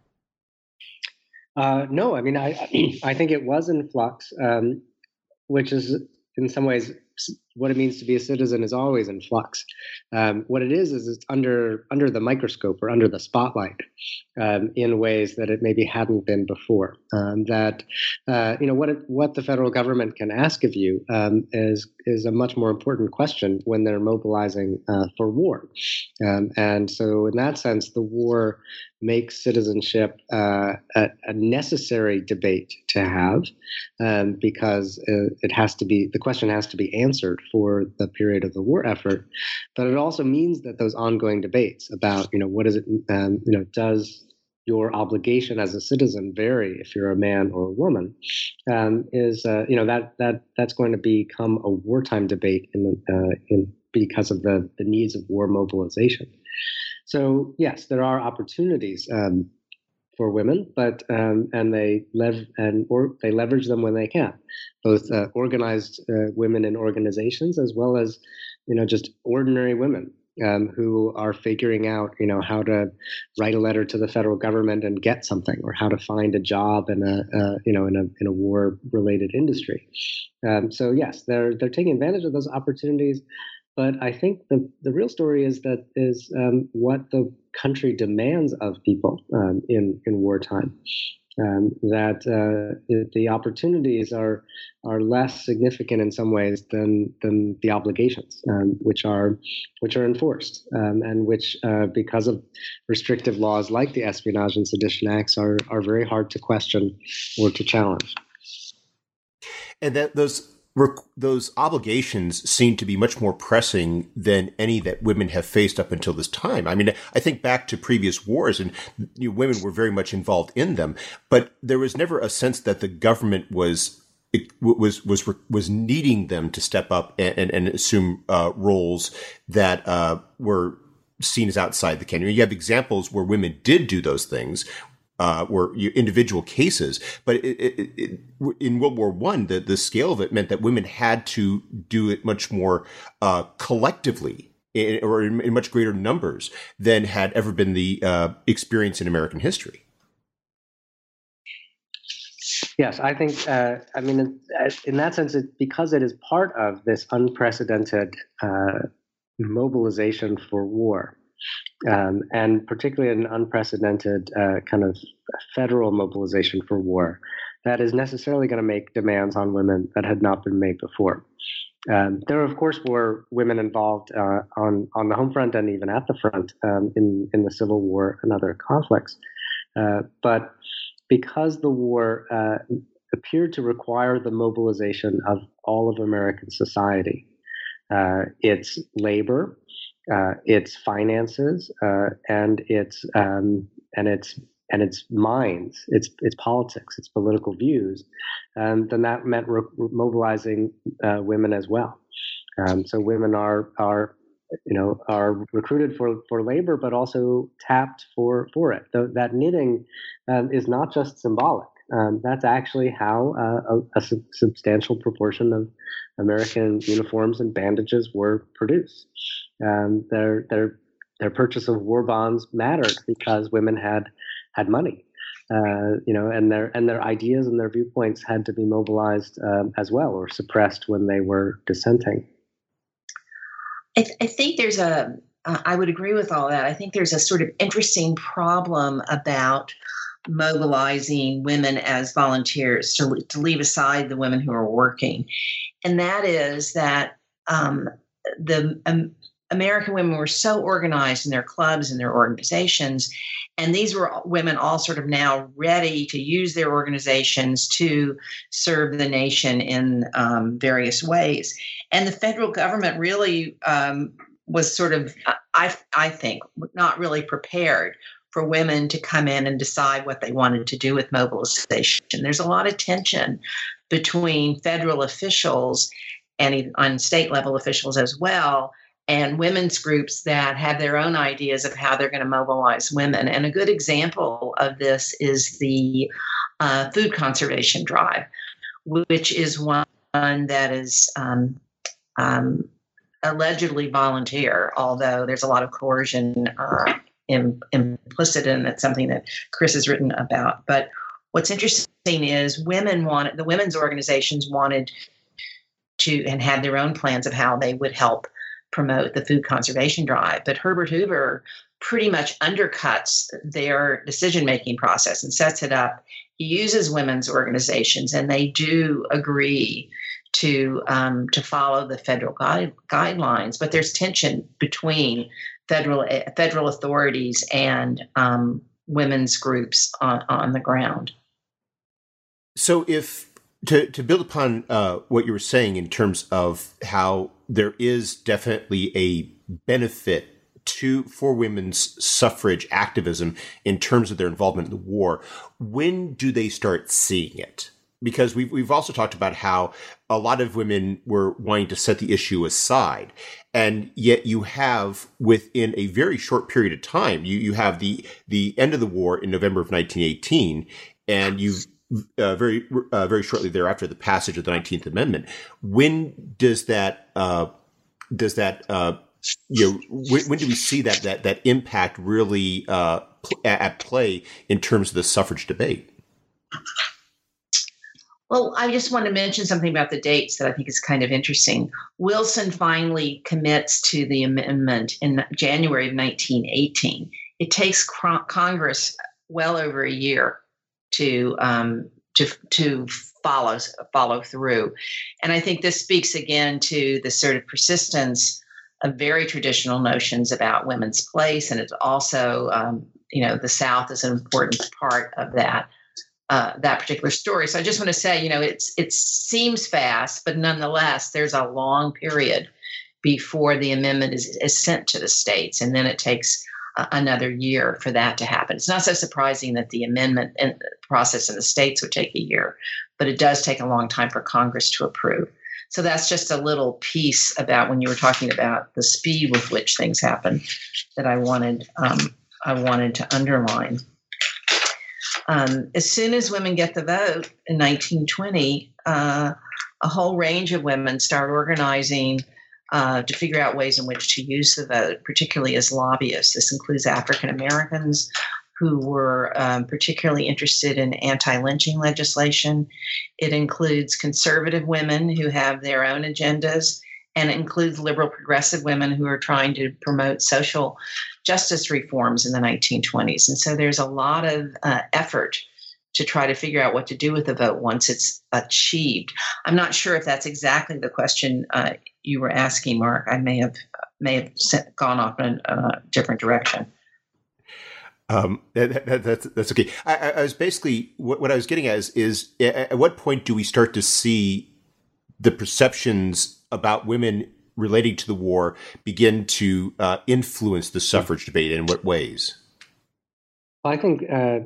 Uh, no, I mean, I I think it was in flux, um, which is in some ways what it means to be a citizen is always in flux. Um, what it is is it's under under the microscope or under the spotlight um, in ways that it maybe hadn't been before. Um, that uh, you know what it, what the federal government can ask of you um, is is a much more important question when they're mobilizing uh, for war. Um, and so, in that sense, the war makes citizenship uh, a, a necessary debate to have um, because uh, it has to be the question has to be answered for the period of the war effort. But it also means that those ongoing debates about, you know, what is it, um, you know, does your obligation as a citizen vary if you're a man or a woman, um, is, uh, you know, that that that's going to become a wartime debate in, uh, in because of the, the needs of war mobilization. So yes, there are opportunities um, for women, but um, and they lev- and or they leverage them when they can, both uh, organized uh, women in organizations as well as, you know, just ordinary women um, who are figuring out, you know, how to write a letter to the federal government and get something, or how to find a job in a uh, you know in a in a war-related industry. Um, so yes, they're they're taking advantage of those opportunities. But I think the, the real story is that is um, what the country demands of people um, in in wartime. Um, that uh, the opportunities are are less significant in some ways than than the obligations, um, which are which are enforced um, and which, uh, because of restrictive laws like the Espionage and Sedition Acts, are are very hard to question or to challenge. And that those. Those obligations seem to be much more pressing than any that women have faced up until this time. I mean, I think back to previous wars, and you know, women were very much involved in them, but there was never a sense that the government was was was was needing them to step up and, and, and assume uh, roles that uh, were seen as outside the canon. You have examples where women did do those things. Uh, were individual cases, but it, it, it, in World War One, the, the scale of it meant that women had to do it much more uh, collectively, in, or in, in much greater numbers than had ever been the uh, experience in American history. Yes, I think. Uh, I mean, in, in that sense, it, because it is part of this unprecedented uh, mobilization for war. Um, and particularly an unprecedented uh, kind of federal mobilization for war that is necessarily going to make demands on women that had not been made before. Um, there, of course, were women involved uh, on on the home front and even at the front um, in in the Civil War and other conflicts. Uh, but because the war uh, appeared to require the mobilization of all of American society, uh, its labor, Uh, its finances, uh, and its um, and its and its minds, its its politics, its political views, um, then that meant re- mobilizing uh, women as well. Um, so women are are you know, are recruited for, for labor, but also tapped for, for it. So that knitting um, is not just symbolic. Um, that's actually how uh, a, a sub- substantial proportion of American uniforms and bandages were produced. Um, their their their purchase of war bonds mattered because women had had money, uh, you know, and their and their ideas and their viewpoints had to be mobilized um, as well, or suppressed when they were dissenting. I, th- I think there's a. Uh, I would agree with all that. I think there's a sort of interesting problem about mobilizing women as volunteers to, to leave aside the women who are working. And that is that um, the um, American women were so organized in their clubs and their organizations. And these were women all sort of now ready to use their organizations to serve the nation in um, various ways. And the federal government really um, was sort of, I, I think, not really prepared for women to come in and decide what they wanted to do with mobilization. There's a lot of tension between federal officials and on state level officials as well, and women's groups that have their own ideas of how they're going to mobilize women. And a good example of this is the uh, food conservation drive, which is one that is um, um, allegedly volunteer, although there's a lot of coercion uh, im- implicit in it, something that Chris has written about. But what's interesting is women wanted, the women's organizations wanted to and had their own plans of how they would help promote the food conservation drive. But Herbert Hoover pretty much undercuts their decision-making process and sets it up. He uses women's organizations, and they do agree to um, to follow the federal guide, guidelines. But there's tension between federal uh, federal authorities and um, women's groups on, on the ground. So if to, to build upon uh, what you were saying in terms of how there is definitely a benefit to for women's suffrage activism in terms of their involvement in the war, when do they start seeing it? Because we've, we've also talked about how a lot of women were wanting to set the issue aside. And yet you have, within a very short period of time, you, you have the, the end of the war in November of nineteen eighteen, and you've uh, very, uh, very shortly thereafter, the passage of the nineteenth Amendment. When does that, uh, does that, uh, you know, when, when do we see that, that, that impact really, uh, pl- at play in terms of the suffrage debate? Well, I just want to mention something about the dates that I think is kind of interesting. Wilson finally commits to the amendment in January of nineteen eighteen. It takes Congress well over a year to um, to to follow follow through, and I think this speaks again to the sort of persistence of very traditional notions about women's place, and it's also um, you know the South is an important part of that. Uh, that particular story. So I just want to say, you know, it's it seems fast, but nonetheless, there's a long period before the amendment is, is sent to the states, and then it takes uh, another year for that to happen. It's not so surprising that the amendment and process in the states would take a year, but it does take a long time for Congress to approve. So that's just a little piece about when you were talking about the speed with which things happen that I wanted um, I wanted to underline. Um, as soon as women get the vote in nineteen twenty, uh, a whole range of women start organizing uh, to figure out ways in which to use the vote, particularly as lobbyists. This includes African Americans who were um, particularly interested in anti-lynching legislation. It includes conservative women who have their own agendas, and it includes liberal progressive women who are trying to promote social justice reforms in the nineteen twenties. And so there's a lot of uh, effort to try to figure out what to do with the vote once it's achieved. I'm not sure if that's exactly the question uh, you were asking, Mark. I may have may have sent, gone off in a uh, different direction. Um, that, that, that's, that's okay. I, I was basically, what, what I was getting at is, is at what point do we start to see the perceptions about women relating to the war begin to uh, influence the suffrage debate, and in what ways? Well, I think uh,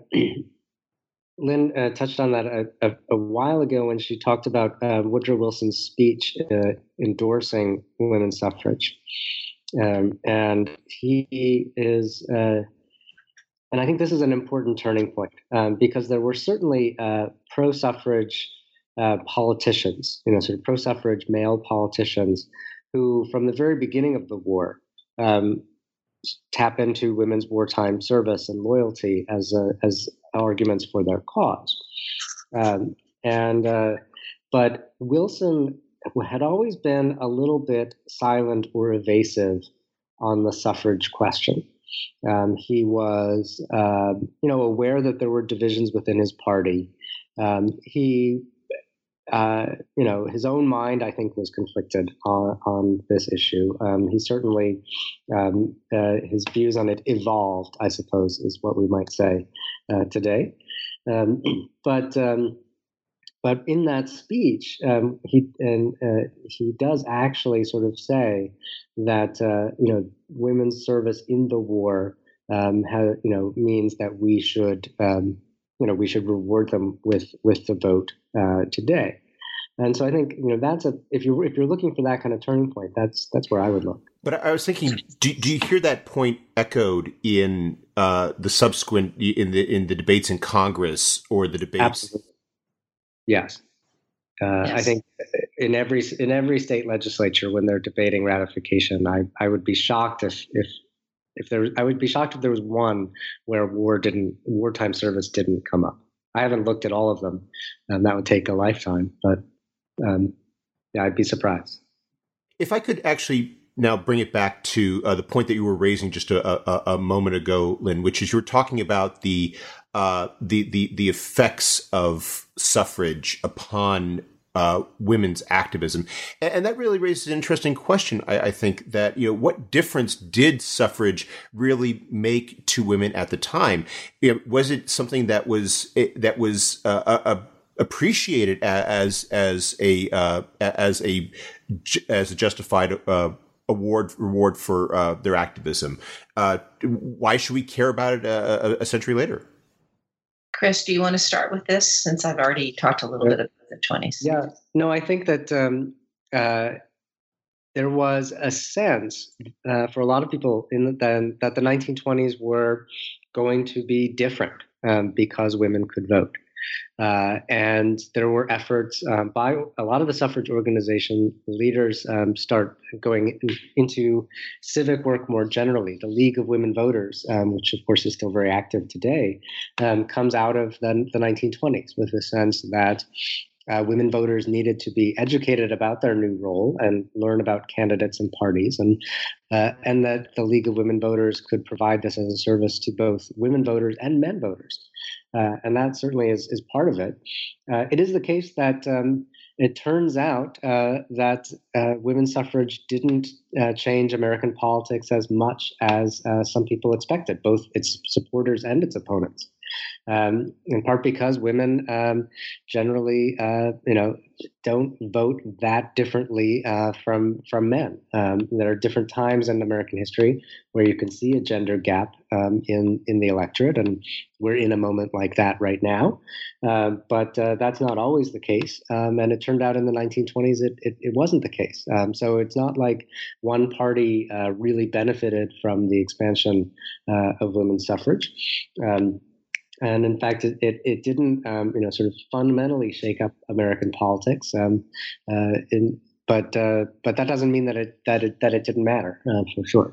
Lynn uh, touched on that a, a, a while ago when she talked about uh, Woodrow Wilson's speech uh, endorsing women's suffrage. Um, and he is, uh, and I think this is an important turning point um, because there were certainly uh, pro-suffrage uh, politicians, you know, sort of pro-suffrage male politicians who, from the very beginning of the war, um, tap into women's wartime service and loyalty as uh, as arguments for their cause. Um, and uh, but Wilson had always been a little bit silent or evasive on the suffrage question. Um, he was, uh, you know, aware that there were divisions within his party. Um, he, uh, you know, his own mind, I think, was conflicted on, on this issue. Um, he certainly, um, uh, his views on it evolved, I suppose, is what we might say uh, today. Um, but um, but in that speech, um, he and uh, he does actually sort of say that uh, you know women's service in the war um, ha, you know means that we should um, you know we should reward them with with the vote uh, today. And so I think you know that's a if you if you're looking for that kind of turning point, that's that's where I would look. But I was thinking, do, do you hear that point echoed in uh, the subsequent in the in the debates in Congress or the debates? Absolutely. Yes. Uh, yes. I think in every in every state legislature when they're debating ratification, I, I would be shocked if if if there I would be shocked if there was one where war didn't wartime service didn't come up. I haven't looked at all of them, and that would take a lifetime. But um, yeah, I'd be surprised. If I could actually now bring it back to uh, the point that you were raising just a, a, a moment ago, Lynn, which is you were talking about the uh, the the the effects of suffrage upon uh, women's activism, and, and that really raises an interesting question. I, I think that you know what difference did suffrage really make to women at the time? You know, was it something that was that was uh, a, a appreciated as as a uh, as a as a justified uh, award reward for uh, their activism? Uh, why should we care about it a, a century later? Chris, do you want to start with this since I've already talked a little bit about the twenties? Yeah, no, I think that um, uh, there was a sense uh, for a lot of people in the, that the nineteen twenties were going to be different um, because women could vote. Uh, and there were efforts um, by a lot of the suffrage organization leaders um, start going in, into civic work more generally. The League of Women Voters, um, which of course is still very active today, um, comes out of the, the nineteen twenties with the sense that uh, women voters needed to be educated about their new role and learn about candidates and parties, and uh, and that the League of Women Voters could provide this as a service to both women voters and men voters. Uh, and that certainly is, is part of it. Uh, it is the case that um, it turns out uh, that uh, women's suffrage didn't uh, change American politics as much as uh, some people expected, both its supporters and its opponents. Um, in part because women um, generally, uh, you know, don't vote that differently uh, from from men. Um, there are different times in American history where you can see a gender gap um, in in the electorate, and we're in a moment like that right now. Uh, but uh, that's not always the case, um, and it turned out in the nineteen twenties it it, it wasn't the case. Um, so it's not like one party uh, really benefited from the expansion uh, of women's suffrage. Um, And in fact, it it, it didn't, um, you know, sort of fundamentally shake up American politics. Um, uh, in, but uh, but that doesn't mean that it that it that it didn't matter uh, for sure.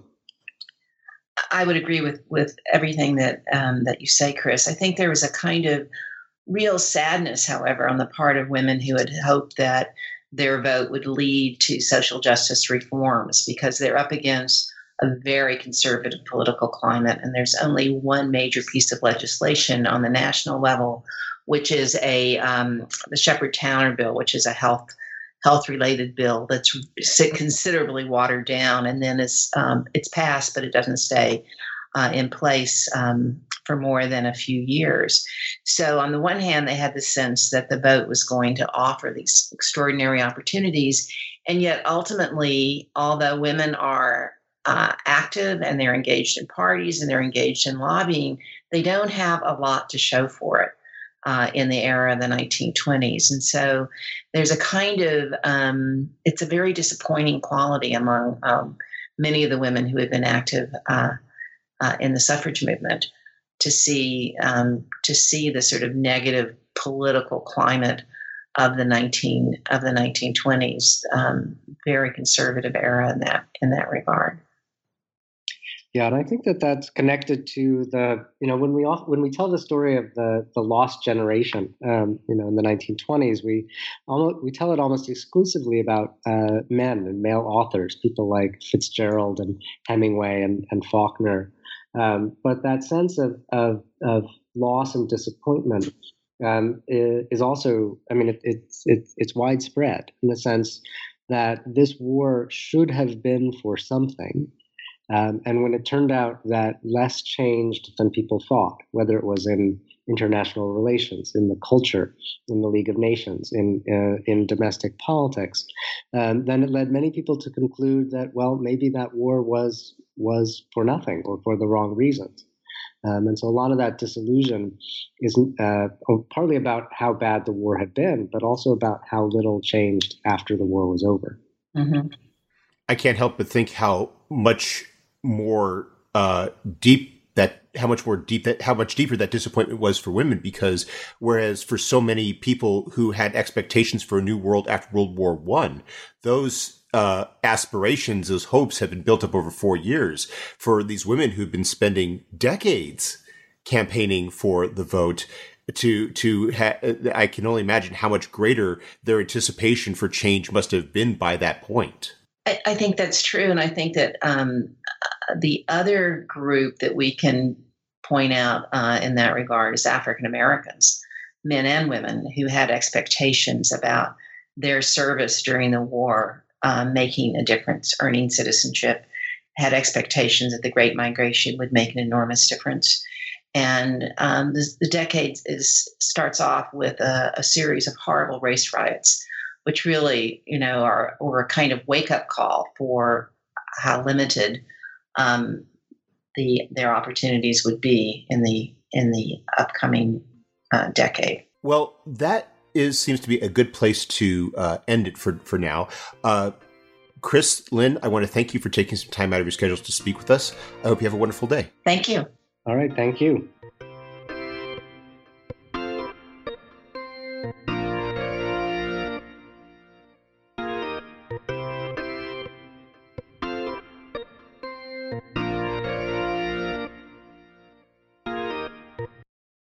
I would agree with with everything that um, that you say, Chris. I think there was a kind of real sadness, however, on the part of women who had hoped that their vote would lead to social justice reforms, because they're up against a very conservative political climate, and there's only one major piece of legislation on the national level, which is a um, the Shepherd-Towner bill, which is a health health related bill that's considerably watered down, and then it's um, it's passed, but it doesn't stay uh, in place um, for more than a few years. So on the one hand, they had the sense that the vote was going to offer these extraordinary opportunities, and yet ultimately, although women are Uh, active and they're engaged in parties and they're engaged in lobbying, they don't have a lot to show for it uh, in the era of the nineteen twenties. And so there's a kind of, um, it's a very disappointing quality among um, many of the women who had been active uh, uh, in the suffrage movement to see um, to see the sort of negative political climate of the nineteen of the nineteen twenties, um, very conservative era in that in that regard. Yeah, and I think that that's connected to the, you know, when we all, when we tell the story of the the lost generation, um, you know, in the nineteen twenties, we almost we tell it almost exclusively about uh, men and male authors, people like Fitzgerald and Hemingway and, and Faulkner. Um, but that sense of, of of loss and disappointment um, is, is also, I mean, it, it's it's it's widespread in the sense that this war should have been for something. Um, and when it turned out that less changed than people thought, whether it was in international relations, in the culture, in the League of Nations, in uh, in domestic politics, um, then it led many people to conclude that, well, maybe that war was was for nothing or for the wrong reasons. Um, and so a lot of that disillusion is uh, partly about how bad the war had been, but also about how little changed after the war was over. Mm-hmm. I can't help but think how much more uh, deep that, how much more deep that, how much deeper that disappointment was for women, because whereas for so many people who had expectations for a new world after World War One, those uh, aspirations, those hopes have been built up over four years. For these women who've been spending decades campaigning for the vote, to to ha- I can only imagine how much greater their anticipation for change must have been by that point. I, I think that's true, and I think that um, the other group that we can point out uh, in that regard is African Americans, men and women, who had expectations about their service during the war, uh, making a difference, earning citizenship, had expectations that the Great Migration would make an enormous difference. And um, the, the decade is starts off with a, a series of horrible race riots, which really, you know, are were a kind of wake-up call for how limited um, the their opportunities would be in the in the upcoming uh, decade. Well, that is seems to be a good place to uh, end it for for now. Uh, Chris, Lynn, I want to thank you for taking some time out of your schedules to speak with us. I hope you have a wonderful day. Thank you. All right, thank you.